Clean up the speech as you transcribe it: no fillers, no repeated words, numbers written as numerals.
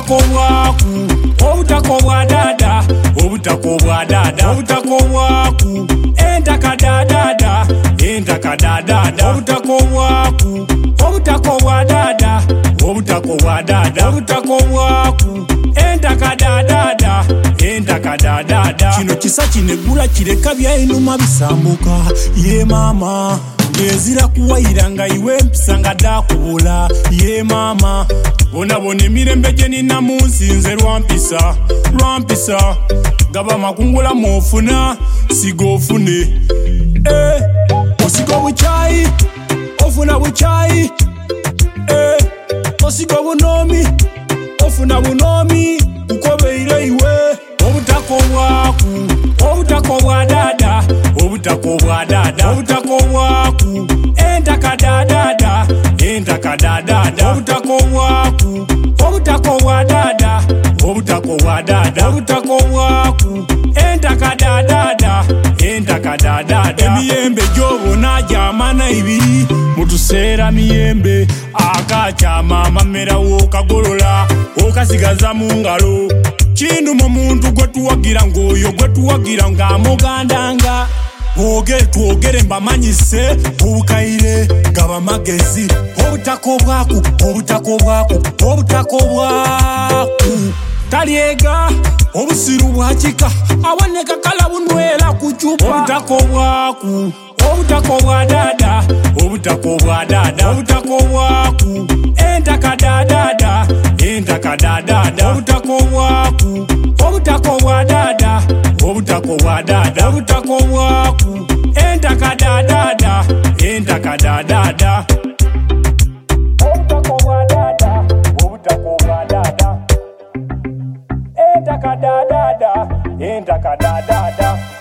obutako bwaku obutako bwa dada obutako bwa dada obutako bwaku entaka dada entaka dada obutako bwaku obutako bwa dada obutako bwa dada obutako bwaku entaka dada entaka dada kino kisa kinegula kireka byainuma bisambuka ye mama ngezira kuwayira nga iwe mpisa nga dakubula ye mama bona emirembe gye nina mu nsinze lwampisa gaba makungula mwofuna siga ofune osiga buchayi ofuna buchayi osiga bunomi ofuna bunomi ukobeire iwe obutako bwaku obutako bwa dada obutako bwa dada obutako bwaku entaka dada entaka dada obutako bwaku obutako bwa dada obutako bwa dada obutako bwaku entaka dada entaka dada emiyembe gyobona gyamana ibiri mutuseera miyembe akakyama amamerawo kagolola okasigaza mu ngalo kindu mu muntu gwe tuwagira ng'oyo gwe tuwagira ng'amugandanga twogere mbamanyise obukayire gaba magezi obutako bwaku obutako bwaku obutako bwaku talyega obusiru bwakika aboneka kala bunwera ku cupa obutako bwaku obutako bwa dada obutako bwa dada obutako bwaku entaka dada entaka dada obutako bwaku obutako bwa dada obutako bwa dada obutako bwaku entaka dada entaka dada obutako bwa dada obutako bwa dada entaka dada entaka dada